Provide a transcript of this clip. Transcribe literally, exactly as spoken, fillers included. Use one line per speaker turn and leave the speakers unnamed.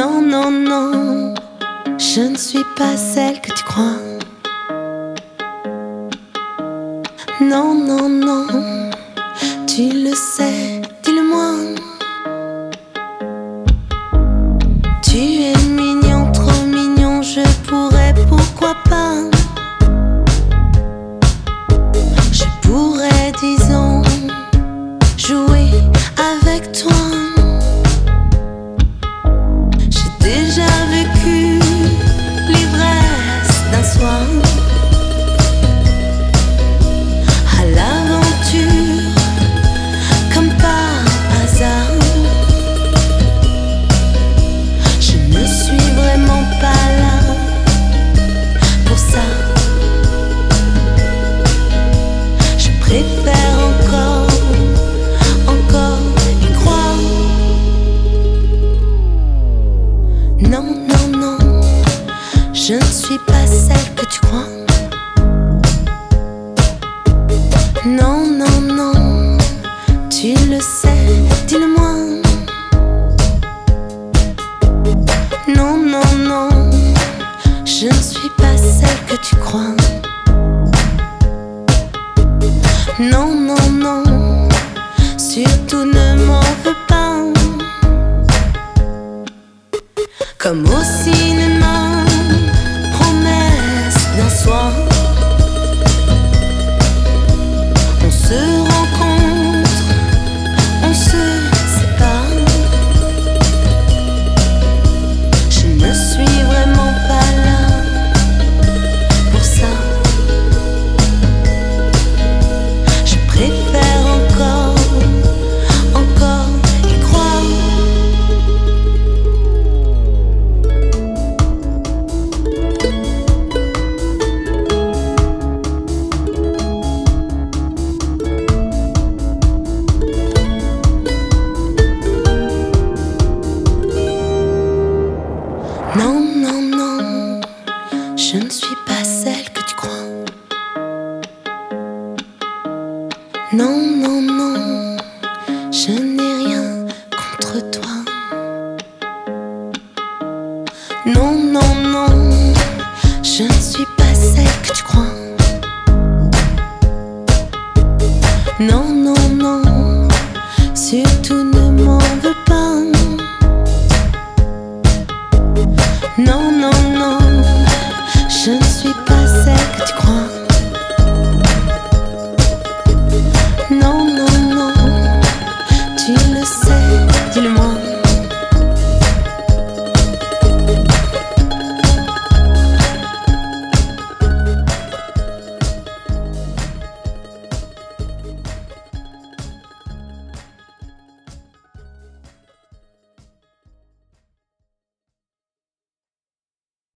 Non, non, non, je ne suis pas celle que tu crois. Non, non, non, tu le sais, dis-le-moi. Tu es mignon, trop mignon, je pourrais, pourquoi pas. Je pourrais, disons, jouer avec toi. J'ai déjà vécu l'ivresse d'un soir, à l'aventure, comme par hasard. Je ne suis vraiment pas là pour ça. Je préfère encore, encore y croire. Non, non, non, je ne suis pas celle que tu crois. Non, non, non, tu le sais, dis-le-moi. Non, non, non, je ne suis pas celle que tu crois. Non, non, non, surtout ne m'en veux pas. Comme au cinéma, promesse d'un soir. On se rencontre, on se sépare. Je ne suis vraiment pas là pour ça. Je préfère encore, encore y croire. Non, non, non, je ne suis pas celle que tu crois. Non,